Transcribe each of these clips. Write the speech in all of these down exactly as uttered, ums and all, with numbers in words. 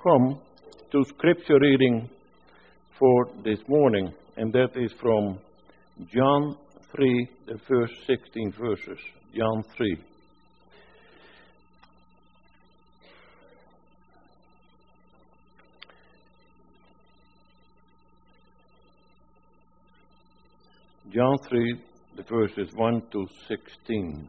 come to scripture reading for this morning, and that is from John three, the first sixteen verses. John three. John three, the verses one to sixteen.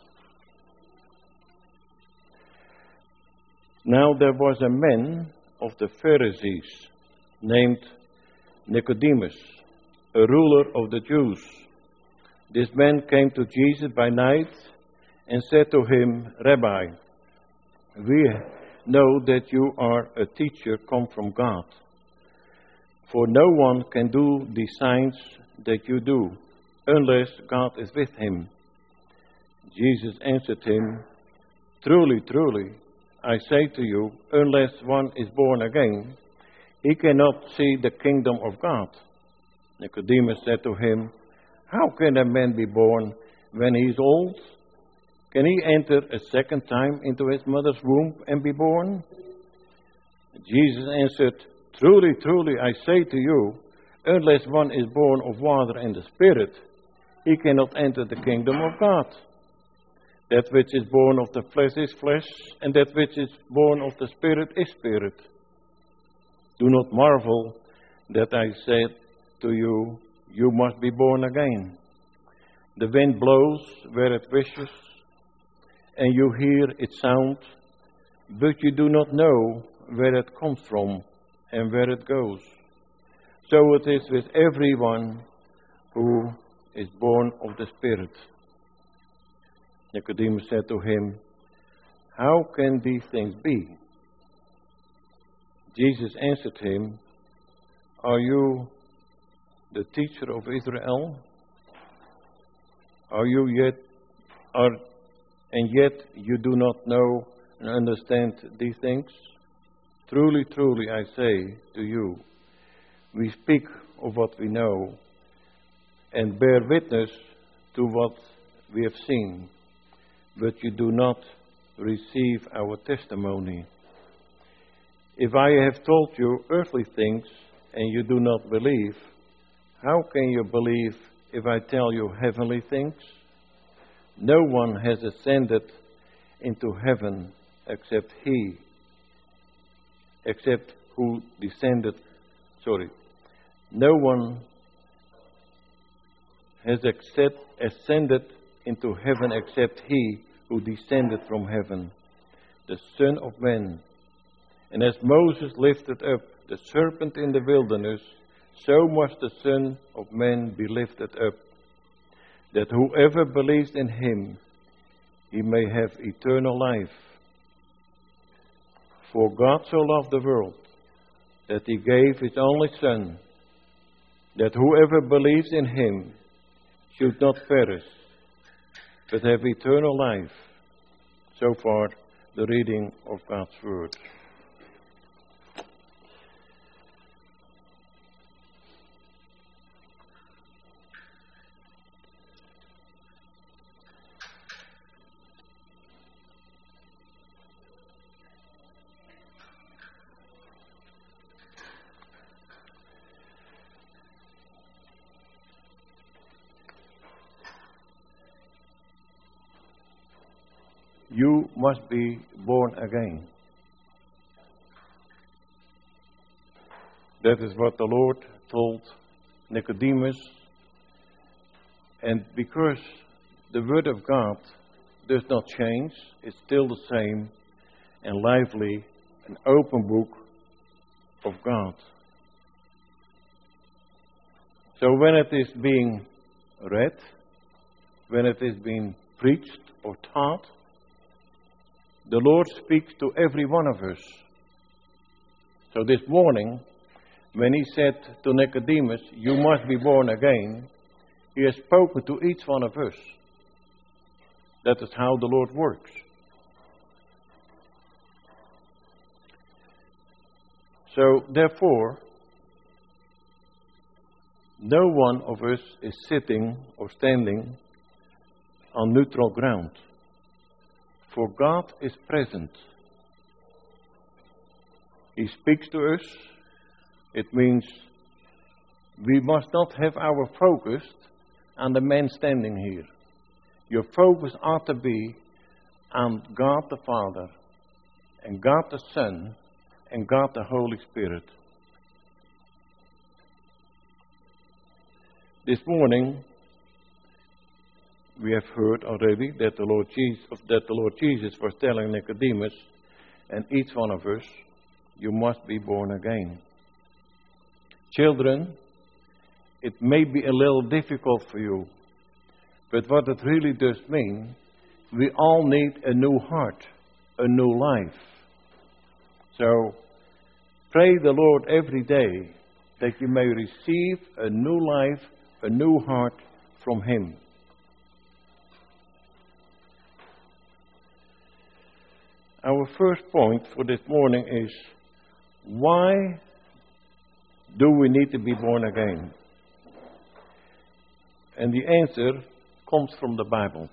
Now there was a man of the Pharisees named Nicodemus, a ruler of the Jews. This man came to Jesus by night and said to him, Rabbi, we know that you are a teacher come from God, for no one can do the signs that you do, unless God is with him. Jesus answered him, Truly, truly, I say to you, unless one is born again, he cannot see the kingdom of God. Nicodemus said to him, How can a man be born when he is old? Can he enter a second time into his mother's womb and be born? Jesus answered, Truly, truly, I say to you, unless one is born of water and the Spirit, he cannot enter the kingdom of God. That which is born of the flesh is flesh, and that which is born of the Spirit is spirit. Do not marvel that I said to you, you must be born again. The wind blows where it wishes, and you hear its sound, but you do not know where it comes from and where it goes. So it is with everyone who is born of the Spirit. Nicodemus said to him, How can these things be? Jesus answered him, Are you the teacher of Israel? Are you yet, are, and yet you do not know and understand these things? Truly, truly, I say to you, we speak of what we know and bear witness to what we have seen, but you do not receive our testimony. If I have told you earthly things and you do not believe, how can you believe if I tell you heavenly things? No one has ascended into heaven except he, except who descended, sorry, no one has accept, ascended into heaven except he who descended from heaven, the Son of Man. And as Moses lifted up the serpent in the wilderness, so must the Son of Man be lifted up, that whoever believes in him, he may have eternal life. For God so loved the world, that he gave his only Son, that whoever believes in him should not perish, but have eternal life. So far, the reading of God's Word. You must be born again. That is what the Lord told Nicodemus. And because the Word of God does not change, it's still the same and lively, an open book of God. So when it is being read, when it is being preached or taught, the Lord speaks to every one of us. So this morning, when he said to Nicodemus, you must be born again, he has spoken to each one of us. That is how the Lord works. So therefore, no one of us is sitting or standing on neutral ground. For God is present. He speaks to us. It means we must not have our focus on the man standing here. Your focus ought to be on God the Father, and God the Son, and God the Holy Spirit. This morning, we have heard already that the Lord Jesus, that the Lord Jesus was telling Nicodemus, and each one of us, you must be born again. Children, it may be a little difficult for you, but what it really does mean, we all need a new heart, a new life. So, pray the Lord every day that you may receive a new life, a new heart from Him. Our first point for this morning is, why do we need to be born again? And the answer comes from the Bible.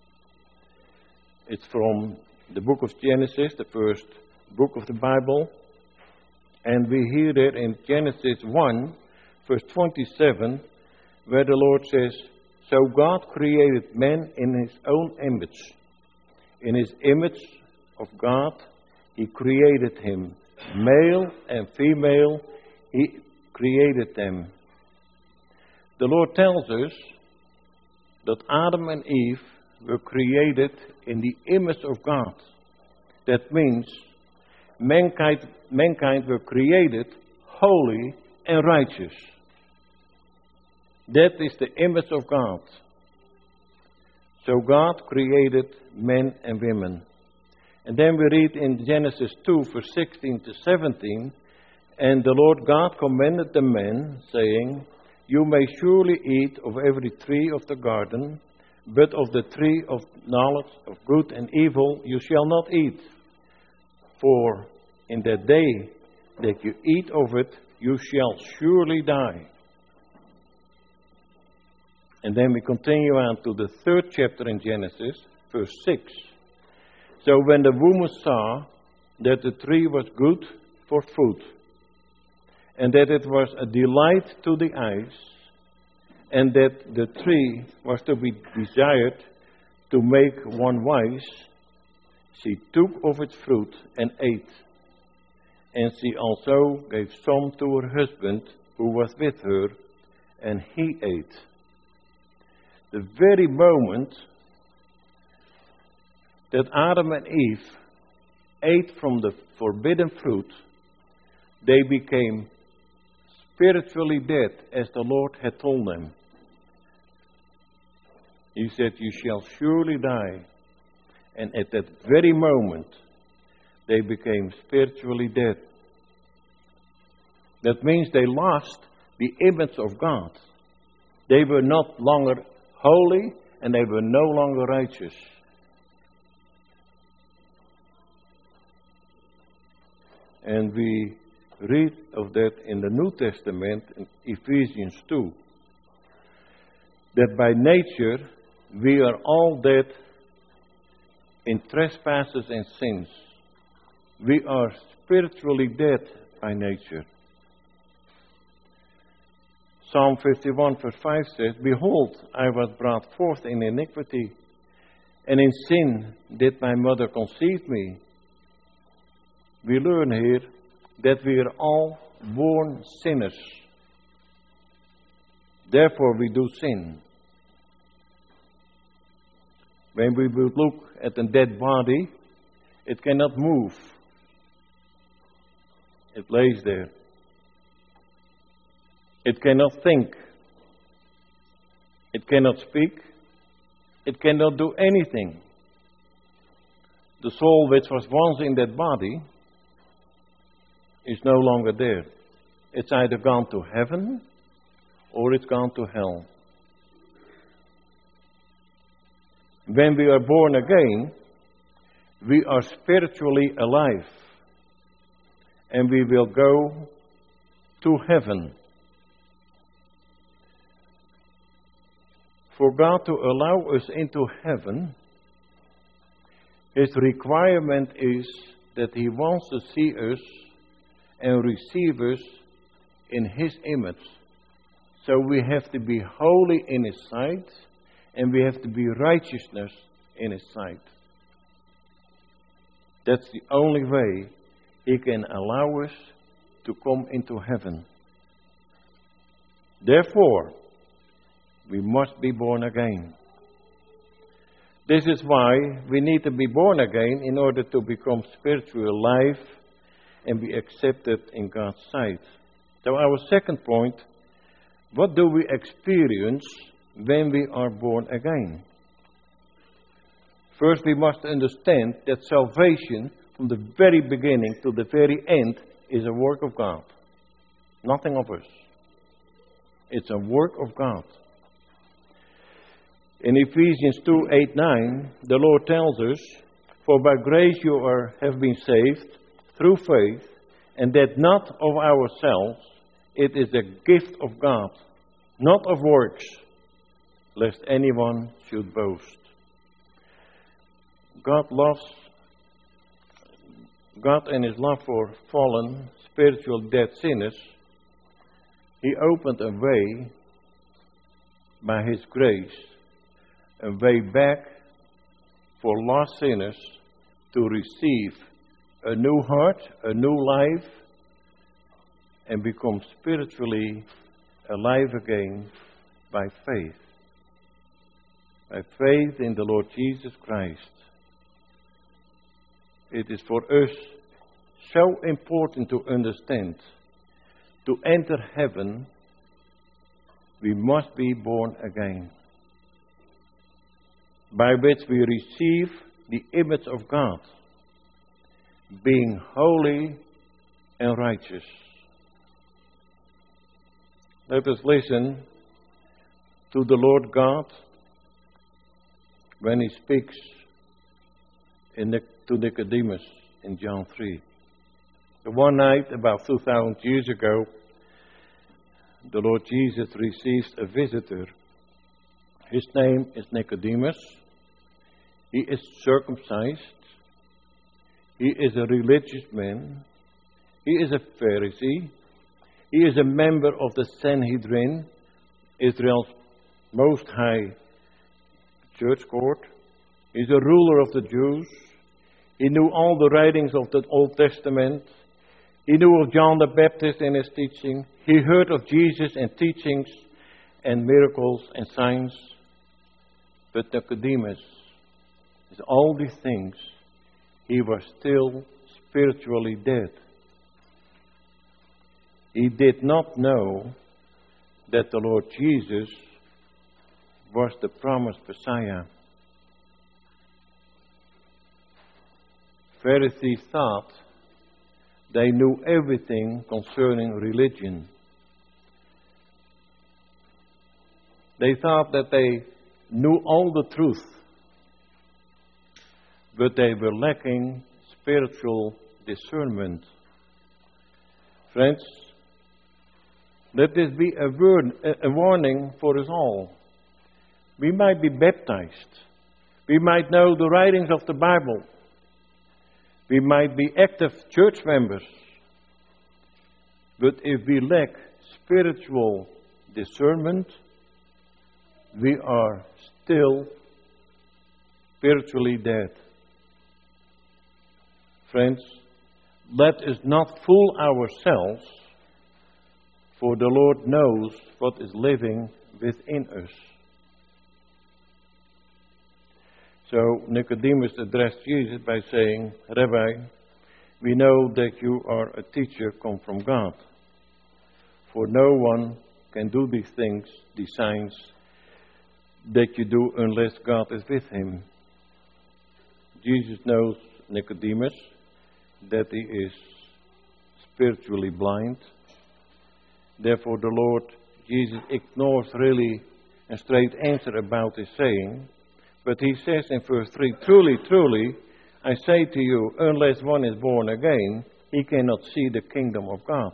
It's from the book of Genesis, the first book of the Bible. And we hear that in Genesis one, verse twenty-seven, where the Lord says, so God created man in His own image. In His image of God, He created him. Male and female, He created them. The Lord tells us that Adam and Eve were created in the image of God. That means mankind, mankind were created holy and righteous. That is the image of God. So God created men and women. And then we read in Genesis two, verse sixteen to seventeen, and the Lord God commanded the man, saying, you may surely eat of every tree of the garden, but of the tree of knowledge of good and evil you shall not eat. For in that day that you eat of it, you shall surely die. And then we continue on to the third chapter in Genesis, verse six. So when the woman saw that the tree was good for food, and that it was a delight to the eyes, and that the tree was to be desired to make one wise, she took of its fruit and ate. And she also gave some to her husband who was with her, and he ate. The very moment that Adam and Eve ate from the forbidden fruit, they became spiritually dead, as the Lord had told them. He said, you shall surely die. And at that very moment, they became spiritually dead. That means they lost the image of God. They were not longer holy, and they were no longer righteous. And we read of that in the New Testament, in Ephesians two. That by nature, we are all dead in trespasses and sins. We are spiritually dead by nature. Psalm fifty-one verse five says, behold, I was brought forth in iniquity, and in sin did my mother conceive me. We learn here that we are all born sinners. Therefore we do sin. When we would look at a dead body, it cannot move. It lays there. It cannot think. It cannot speak. It cannot do anything. The soul which was once in that body is no longer there. It's either gone to heaven or it's gone to hell. When we are born again, we are spiritually alive, and we will go to heaven. For God to allow us into heaven, His requirement is that He wants to see us and receive us in His image. So we have to be holy in His sight, and we have to be righteousness in His sight. That's the only way He can allow us to come into heaven. Therefore, we must be born again. This is why we need to be born again in order to become spiritually alive and be accepted in God's sight. So our second point, what do we experience when we are born again? First, we must understand that salvation from the very beginning to the very end is a work of God. Nothing of us. It's a work of God. In Ephesians two, eight, nine, the Lord tells us, "For by grace you are, have been saved through faith, and that not of ourselves, it is a gift of God, not of works, lest anyone should boast." God loves, God in His love for fallen, spiritual dead sinners, He opened a way by His grace, a way back for lost sinners to receive a new heart, a new life, and become spiritually alive again by faith. By faith in the Lord Jesus Christ. It is for us so important to understand. To enter heaven, we must be born again. By which we receive the image of God, being holy and righteous. Let us listen to the Lord God when He speaks in the, to Nicodemus in John three. The one night, about two thousand years ago, the Lord Jesus receives a visitor. His name is Nicodemus. He is circumcised. He is a religious man. He is a Pharisee. He is a member of the Sanhedrin, Israel's most high church court. He is a ruler of the Jews. He knew all the writings of the Old Testament. He knew of John the Baptist and his teaching. He heard of Jesus and teachings and miracles and signs. But Nicodemus, with all these things, he was still spiritually dead. He did not know that the Lord Jesus was the promised Messiah. Pharisees thought they knew everything concerning religion. They thought that they knew all the truth, but they were lacking spiritual discernment. Friends, let this be a, word, a warning for us all. We might be baptized. We might know the writings of the Bible. We might be active church members. But if we lack spiritual discernment, we are still spiritually dead. Friends, let us not fool ourselves, for the Lord knows what is living within us. So Nicodemus addressed Jesus by saying, "Rabbi, we know that you are a teacher come from God. For no one can do these things, these signs that you do unless God is with him." Jesus knows Nicodemus, that he is spiritually blind. Therefore the Lord Jesus ignores really a straight answer about his saying. But he says in verse three, "Truly, truly, I say to you, unless one is born again, he cannot see the kingdom of God."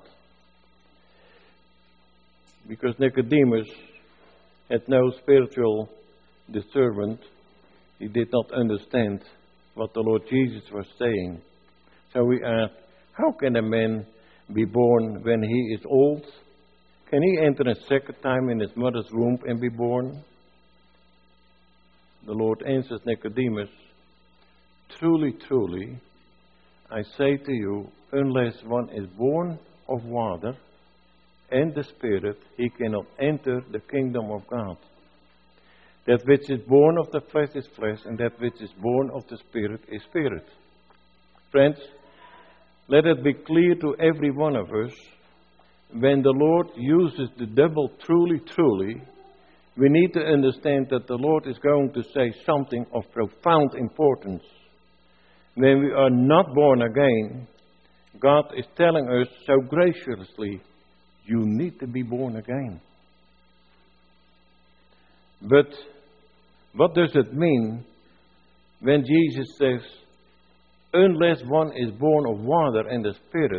Because Nicodemus had no spiritual discernment, he did not understand what the Lord Jesus was saying. So we ask, how can a man be born when he is old? Can he enter a second time in his mother's womb and be born? The Lord answers Nicodemus, truly, truly, I say to you, unless one is born of water and the Spirit, he cannot enter the kingdom of God. That which is born of the flesh is flesh, and that which is born of the Spirit is spirit. Friends, let it be clear to every one of us, when the Lord uses the double truly, truly, we need to understand that the Lord is going to say something of profound importance. When we are not born again, God is telling us so graciously, you need to be born again. But what does it mean when Jesus says, unless one is born of water and the Spirit?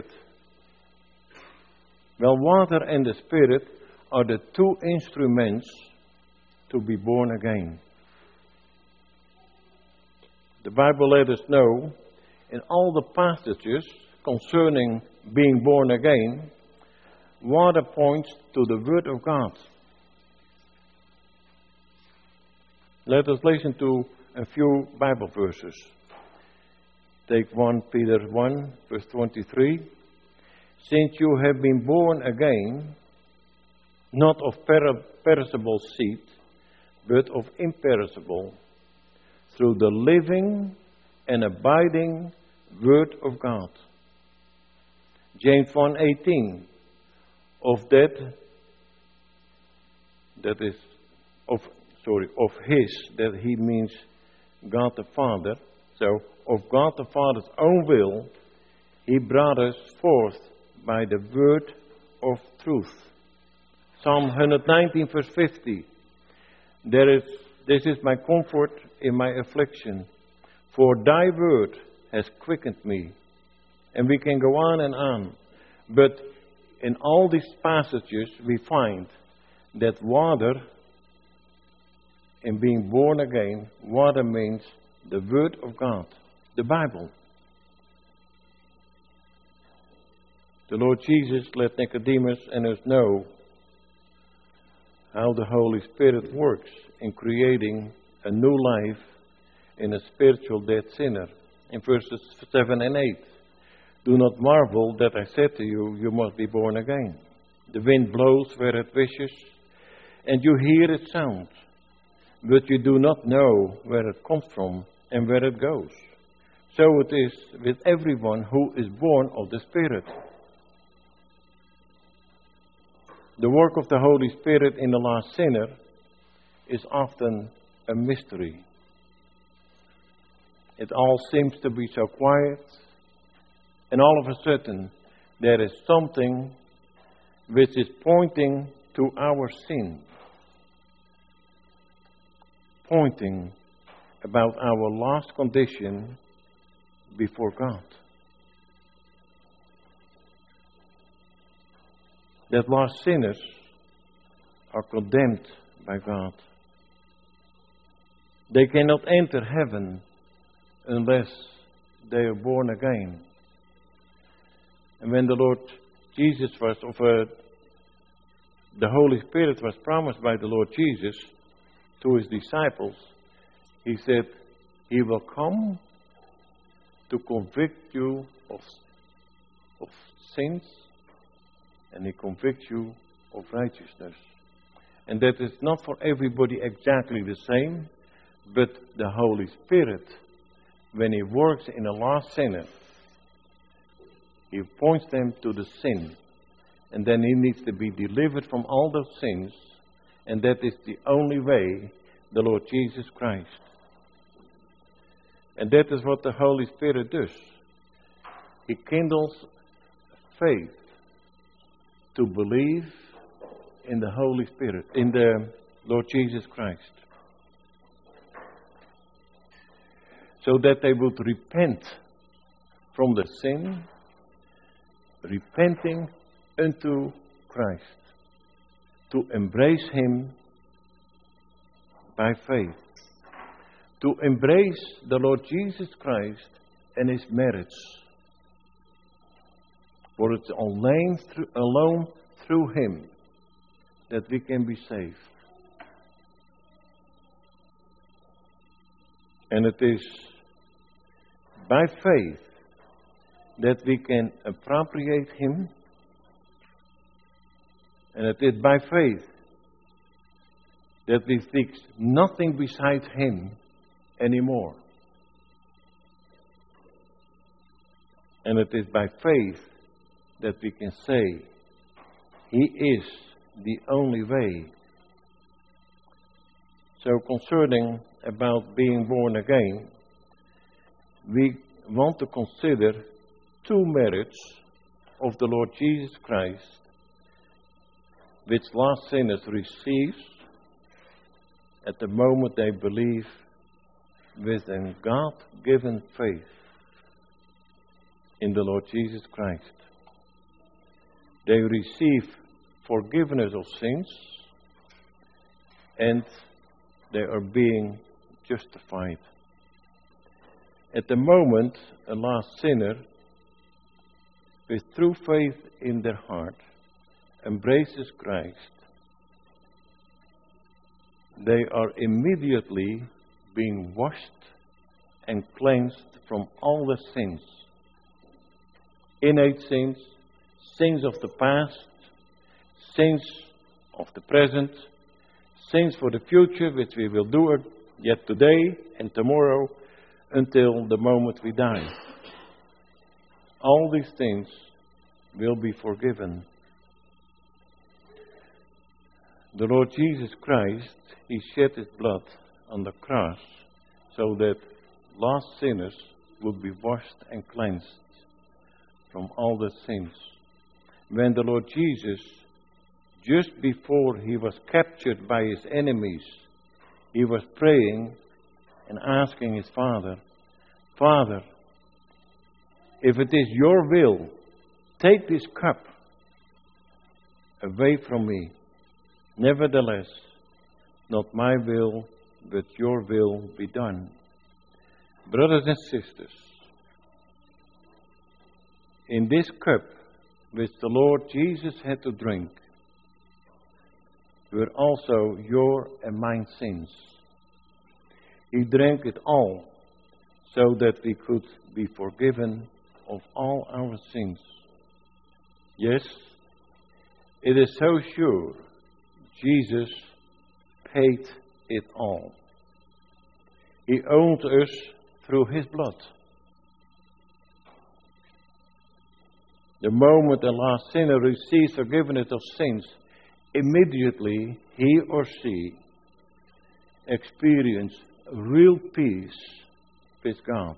Well, water and the Spirit are the two instruments to be born again. The Bible let us know in all the passages concerning being born again, water points to the Word of God. Let us listen to a few Bible verses. Take First Peter one, verse twenty-three. Since you have been born again, not of per- perishable seed, but of imperishable, through the living and abiding Word of God. James one eighteen. Of that, that is, of, sorry, of His, that He means God the Father. So, of God the Father's own will, He brought us forth by the word of truth. Psalm one nineteen, verse fifty. There is, this is my comfort in my affliction, for thy word has quickened me. And we can go on and on. But in all these passages we find that water, in being born again, water means the Word of God, the Bible. The Lord Jesus let Nicodemus and us know how the Holy Spirit works in creating a new life in a spiritual dead sinner. In verses seven and eight. Do not marvel that I said to you, you must be born again. The wind blows where it wishes, and you hear its sound, but you do not know where it comes from and where it goes. So it is with everyone who is born of the Spirit. The work of the Holy Spirit in the lost sinner is often a mystery. It all seems to be so quiet, and all of a sudden there is something which is pointing to our sin, pointing about our lost condition before God. That lost sinners are condemned by God. They cannot enter heaven unless they are born again. And when the Lord Jesus was, of uh, the Holy Spirit was promised by the Lord Jesus to His disciples, He said, He will come to convict you of, of sins, and He convicts you of righteousness. And that is not for everybody exactly the same, but the Holy Spirit, when He works in a lost sinner, He points them to the sin. And then he needs to be delivered from all those sins. And that is the only way, the Lord Jesus Christ. And that is what the Holy Spirit does. He kindles faith to believe in the Holy Spirit, in the Lord Jesus Christ. So that they would repent from the sin, repenting unto Christ, to embrace Him by faith, to embrace the Lord Jesus Christ and His merits. For it's alone through, alone through Him that we can be saved. And it is by faith that we can appropriate Him. And it is by faith that we fix nothing besides Him anymore. And it is by faith that we can say, He is the only way. So concerning about being born again, we want to consider two merits of the Lord Jesus Christ, which lost sinners receive at the moment they believe with a God-given faith in the Lord Jesus Christ. They receive forgiveness of sins, and they are being justified. At the moment, a lost sinner, with true faith in their heart, embraces Christ, they are immediately being washed and cleansed from all the sins. Innate sins, sins of the past, sins of the present, sins for the future, which we will do yet today and tomorrow until the moment we die. All these things will be forgiven. The Lord Jesus Christ, He shed His blood on the cross so that lost sinners would be washed and cleansed from all the sins. When the Lord Jesus, just before He was captured by His enemies, He was praying and asking His Father, Father, if it is your will, take this cup away from me. Nevertheless, not my will, but your will be done. Brothers and sisters, in this cup which the Lord Jesus had to drink were also your and mine sins. He drank it all so that we could be forgiven of all our sins. Yes, it is so sure Jesus paid it all. He owned us through His blood. The moment a lost sinner receives forgiveness of sins, immediately he or she experiences real peace with God.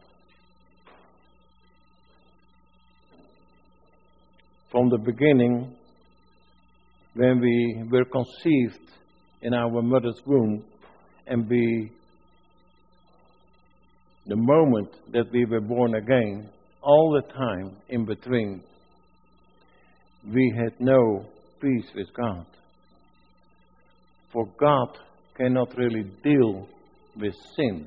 From the beginning, when we were conceived in our mother's womb, and be the moment that we were born again, all the time in between, we had no peace with God. For God cannot really deal with sin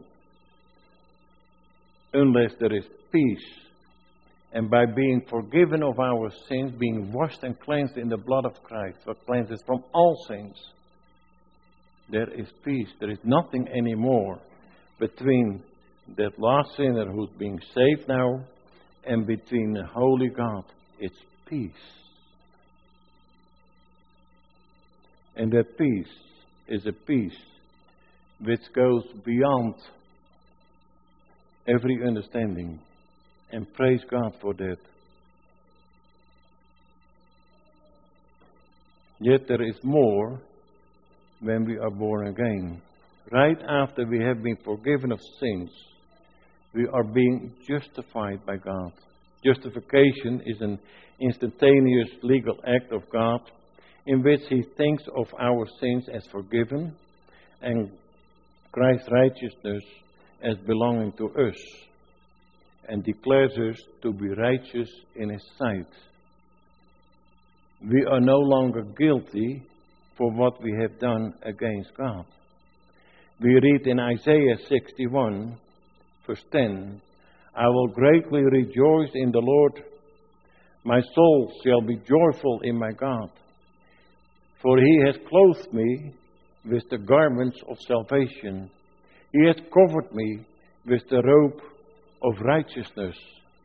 unless there is peace. And by being forgiven of our sins, being washed and cleansed in the blood of Christ, what cleanses from all sins, there is peace. There is nothing anymore between that lost sinner who's being saved now and between the holy God. It's peace. And that peace is a peace which goes beyond every understanding. And praise God for that. Yet there is more when we are born again. Right after we have been forgiven of sins, we are being justified by God. Justification is an instantaneous legal act of God in which He thinks of our sins as forgiven and Christ's righteousness as belonging to us, and declares us to be righteous in His sight. We are no longer guilty for what we have done against God. We read in Isaiah sixty-one, verse ten, I will greatly rejoice in the Lord. My soul shall be joyful in my God, for he has clothed me with the garments of salvation. He has covered me with the robe of righteousness.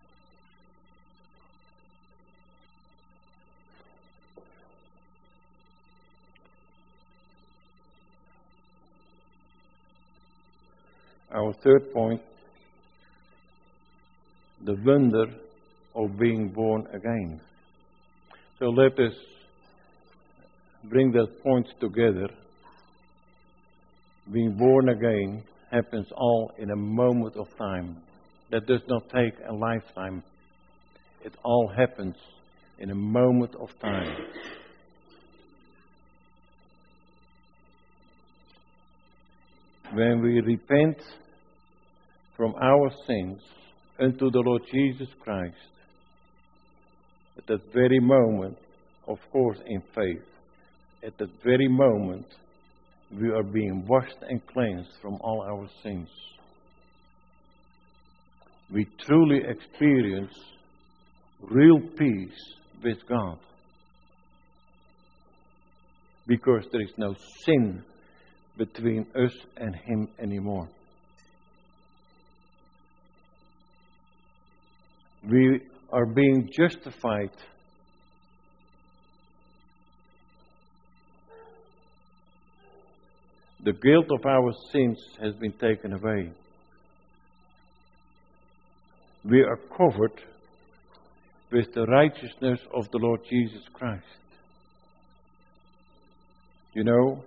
Our third point, the wonder of being born again. So let us bring that point together. Being born again happens all in a moment of time. That does not take a lifetime. It all happens in a moment of time. When we repent from our sins unto the Lord Jesus Christ, at that very moment, of course in faith, at that very moment, we are being washed and cleansed from all our sins. We truly experience real peace with God, because there is no sin between us and Him anymore. We are being justified the guilt of our sins has been taken away. We are covered with the righteousness of the Lord Jesus Christ. You know,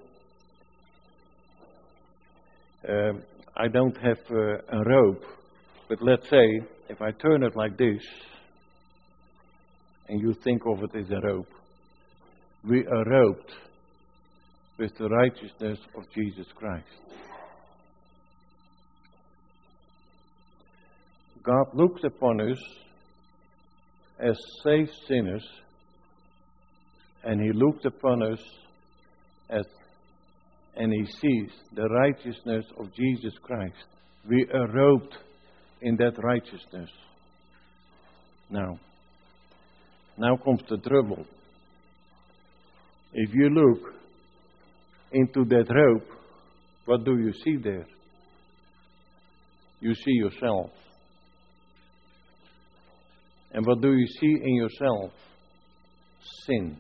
um, I don't have uh, a rope, but let's say if I turn it like this, and you think of it as a rope, we are roped with the righteousness of Jesus Christ. God looks upon us as saved sinners, and He looks upon us as, and He sees the righteousness of Jesus Christ. We are robed in that righteousness. Now, now comes the trouble. If you look into that robe, what do you see there? You see yourself. And what do you see in yourself? Sin.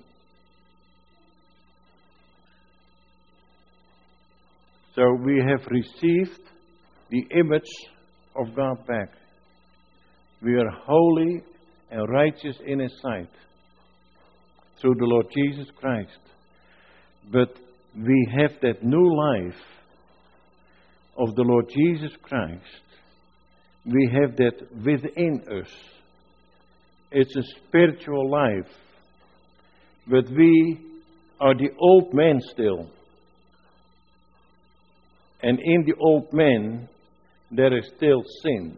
So we have received the image of God back. We are holy and righteous in His sight through the Lord Jesus Christ. But we have that new life of the Lord Jesus Christ. We have that within us. It's a spiritual life. But we are the old man still. And in the old man, there is still sin.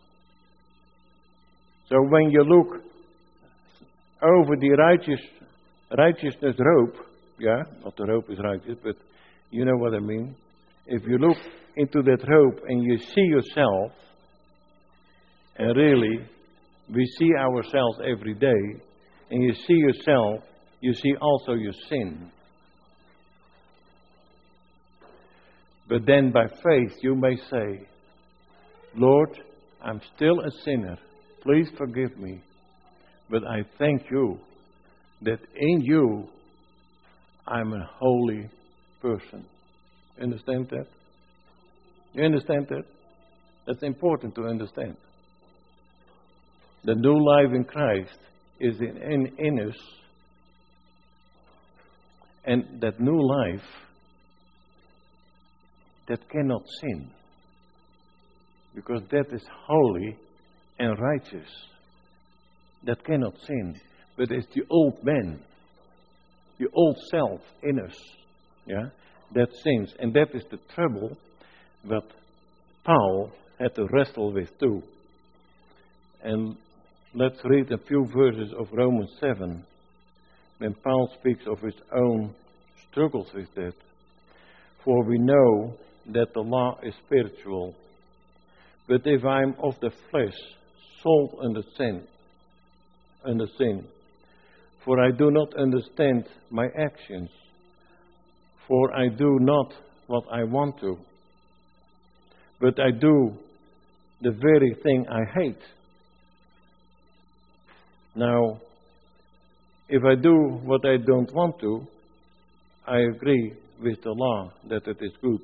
So when you look over the righteous, righteousness robe, yeah, not the robe is righteous, but you know what I mean. If you look into that robe and you see yourself, and really, we see ourselves every day, and you see yourself, you see also your sin. But then by faith you may say, Lord, I'm still a sinner. Please forgive me. But I thank you that in you I'm a holy person. You understand that? You understand that? That's important to understand. The new life in Christ is in, in, in us. And that new life that cannot sin. Because that is holy and righteous. That cannot sin. But it's the old man, the old self in us, yeah, that sins. And that is the trouble that Paul had to wrestle with too. And let's read a few verses of Romans seven, when Paul speaks of his own struggles with that. For we know that the law is spiritual, but if I am of the flesh, sold under sin, under sin. For I do not understand my actions. For I do not what I want to, but I do the very thing I hate. Now, if I do what I don't want to, I agree with the law that it is good.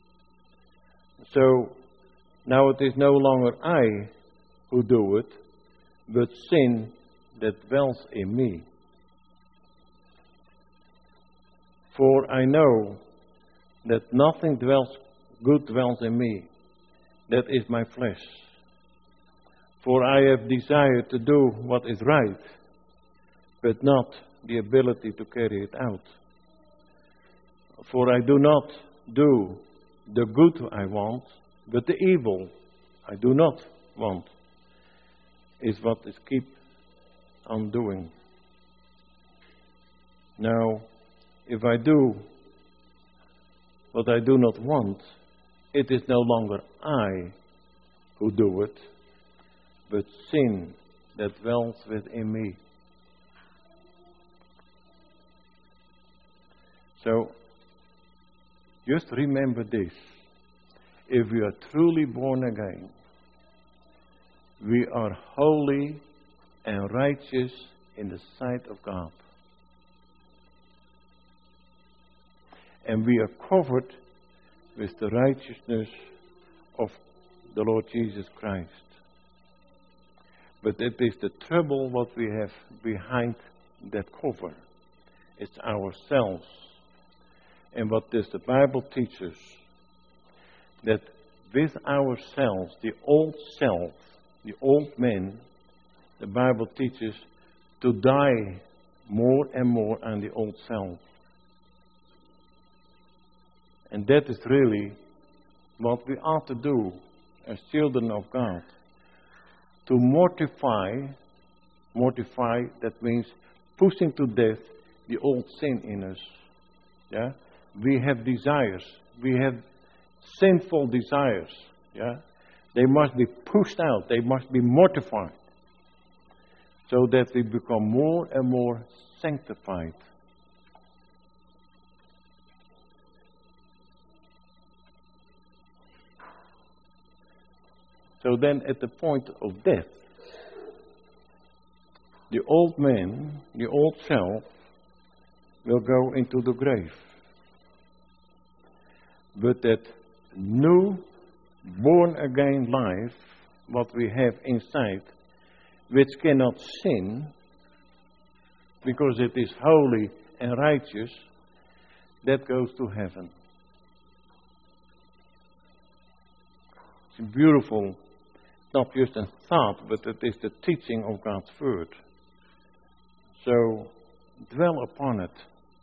So, now it is no longer I who do it, but sin that dwells in me. For I know that nothing dwells, good dwells in me, that is my flesh. For I have desired to do what is right, but not the ability to carry it out. For I do not do the good I want, but the evil I do not want is what is keep on doing. Now, if I do what I do not want, it is no longer I who do it, but sin that dwells within me. So, just remember this. If we are truly born again, we are holy and righteous in the sight of God. And we are covered with the righteousness of the Lord Jesus Christ. But it is the trouble what we have behind that cover. It's ourselves. And what does the Bible teach us? That with ourselves, the old self, the old man, the Bible teaches to die more and more on the old self. And that is really what we ought to do as children of God. To mortify, mortify, that means pushing to death the old sin in us. Yeah? We have desires. We have sinful desires. Yeah? They must be pushed out. They must be mortified. So that we become more and more sanctified. So then at the point of death, the old man, the old self, will go into the grave. But that new, born-again life, what we have inside, which cannot sin, because it is holy and righteous, that goes to heaven. It's beautiful. Not just a thought, but it is the teaching of God's Word. So, dwell upon it.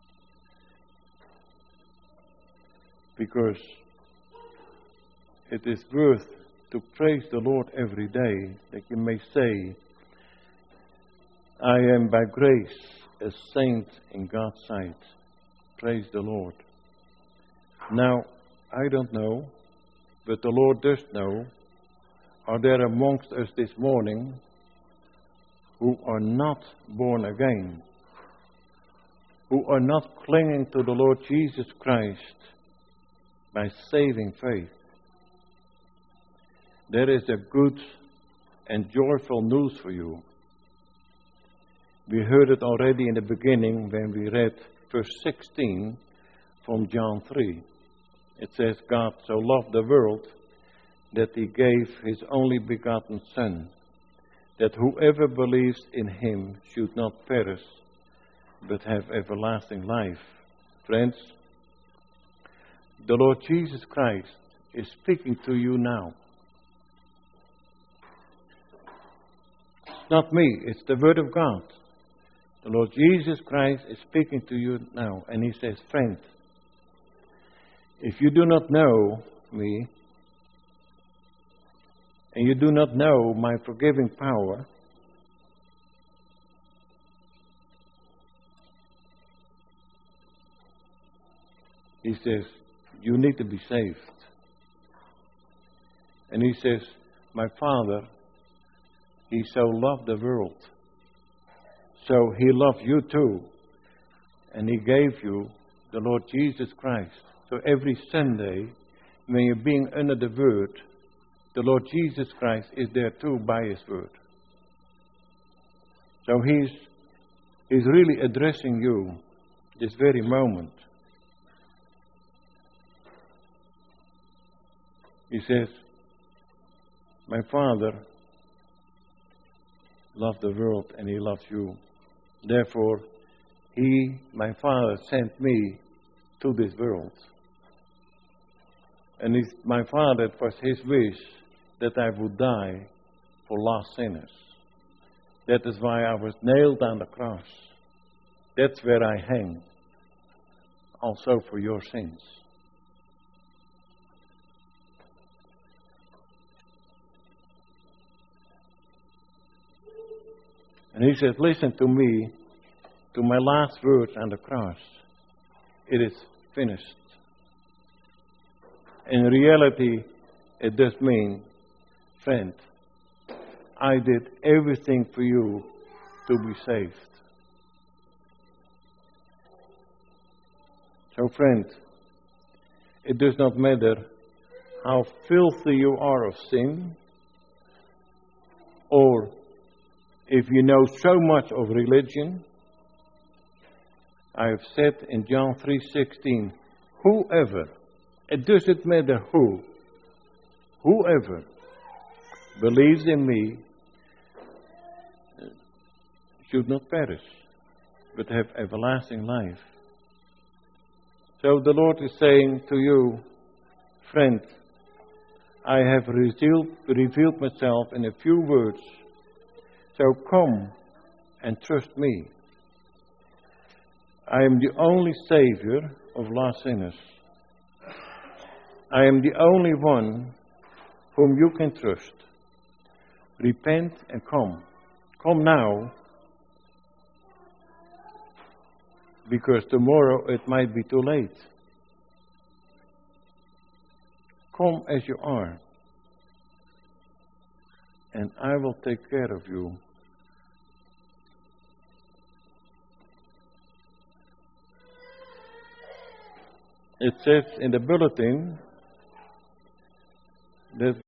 Because it is worth to praise the Lord every day, that you may say, I am by grace a saint in God's sight. Praise the Lord. Now, I don't know, but the Lord does know. Are there amongst us this morning who are not born again? Who are not clinging to the Lord Jesus Christ by saving faith? There is a good and joyful news for you. We heard it already in the beginning when we read verse sixteen from John three. It says, God so loved the world that he gave his only begotten Son, that whoever believes in him should not perish, but have everlasting life. Friends, the Lord Jesus Christ is speaking to you now. It's not me, it's the Word of God. The Lord Jesus Christ is speaking to you now, and he says, friend, if you do not know me, and you do not know my forgiving power, he says, you need to be saved. And he says, my Father, he so loved the world So He loved you too. And He gave you the Lord Jesus Christ. So every Sunday, when you're being under the Word, the Lord Jesus Christ is there too by His Word. So He's, he's really addressing you this very moment. He says, my Father loved the world and He loves you. Therefore, He, my Father, sent me to this world. And it's my Father, it was His wish that I would die for lost sinners. That is why I was nailed on the cross. That's where I hang. Also for your sins. And He says, listen to me, to my last words on the cross. It is finished. In reality, it does mean, friend, I did everything for you to be saved. So friend, it does not matter how filthy you are of sin, or if you know so much of religion. I have said in John three sixteen, whoever, it doesn't matter who, whoever believes in me should not perish, but have everlasting life. So the Lord is saying to you, friend, I have revealed, revealed myself in a few words. So come and trust me. I am the only Savior of lost sinners. I am the only one whom you can trust. Repent and come. Come now, because tomorrow it might be too late. Come as you are, and I will take care of you. It says in the bulletin that